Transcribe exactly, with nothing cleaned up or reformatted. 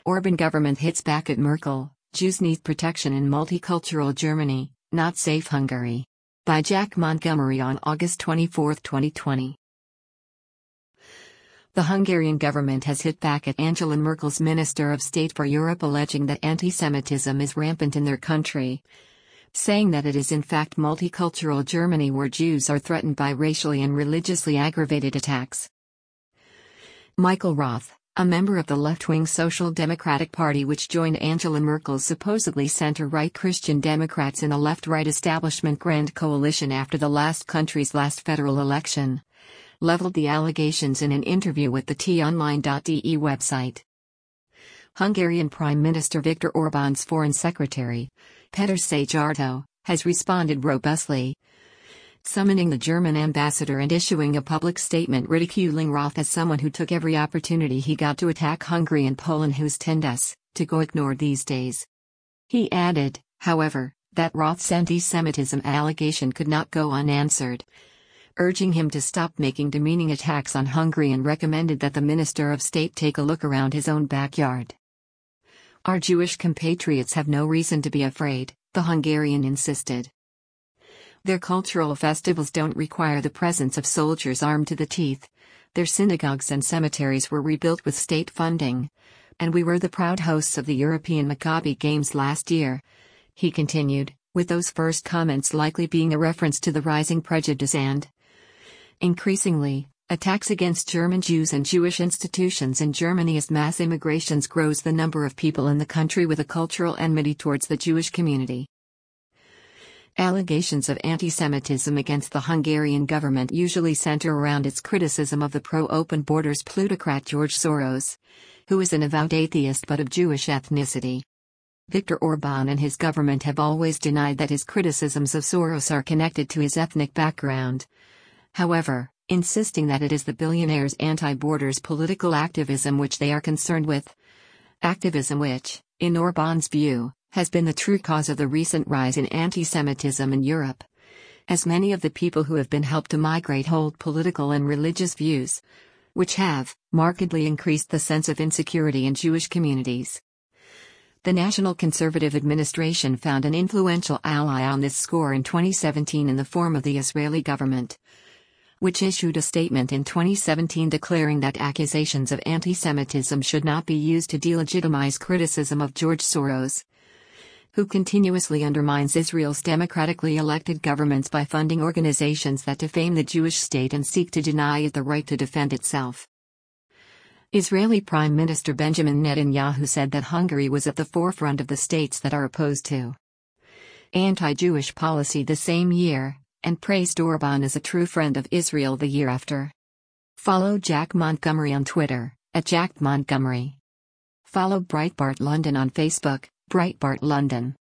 Orban government hits back at Merkel, Jews need protection in multicultural Germany, not safe Hungary. By Jack Montgomery on August twenty-fourth, twenty twenty. The Hungarian government has hit back at Angela Merkel's Minister of State for Europe, alleging that anti-Semitism is rampant in their country, saying that it is in fact multicultural Germany where Jews are threatened by racially and religiously aggravated attacks. Michael Roth, a member of the left-wing Social Democratic Party which joined Angela Merkel's supposedly center-right Christian Democrats in a left-right establishment grand coalition after the last country's last federal election, leveled the allegations in an interview with the t online dot d e website. Hungarian Prime Minister Viktor Orban's Foreign Secretary, Péter Szijjártó, has responded robustly, summoning the German ambassador and issuing a public statement ridiculing Roth as someone who took every opportunity he got to attack Hungary and Poland, whose tend us to go ignored these days. He added, however, that Roth's anti-Semitism allegation could not go unanswered, urging him to stop making demeaning attacks on Hungary, and recommended that the Minister of State take a look around his own backyard. Our Jewish compatriots have no reason to be afraid, the Hungarian insisted. Their cultural festivals don't require the presence of soldiers armed to the teeth. Their synagogues and cemeteries were rebuilt with state funding. And we were the proud hosts of the European Maccabi Games last year, he continued, with those first comments likely being a reference to the rising prejudice and, increasingly, attacks against German Jews and Jewish institutions in Germany as mass immigrations grows the number of people in the country with a cultural enmity towards the Jewish community. Allegations of anti-Semitism against the Hungarian government usually center around its criticism of the pro-open borders plutocrat George Soros, who is an avowed atheist but of Jewish ethnicity. Viktor Orban and his government have always denied that his criticisms of Soros are connected to his ethnic background, however, insisting that it is the billionaire's anti-borders political activism which they are concerned with. Activism which, in Orban's view, has been the true cause of the recent rise in anti-Semitism in Europe, as many of the people who have been helped to migrate hold political and religious views, which have markedly increased the sense of insecurity in Jewish communities. The National Conservative administration found an influential ally on this score in twenty seventeen in the form of the Israeli government, which issued a statement in twenty seventeen declaring that accusations of anti-Semitism should not be used to delegitimize criticism of George Soros, who continuously undermines Israel's democratically elected governments by funding organizations that defame the Jewish state and seek to deny it the right to defend itself. Israeli Prime Minister Benjamin Netanyahu said that Hungary was at the forefront of the states that are opposed to anti-Jewish policy the same year, and praised Orban as a true friend of Israel the year after. Follow Jack Montgomery on Twitter, at Jack Montgomery. Follow Breitbart London on Facebook, Breitbart London.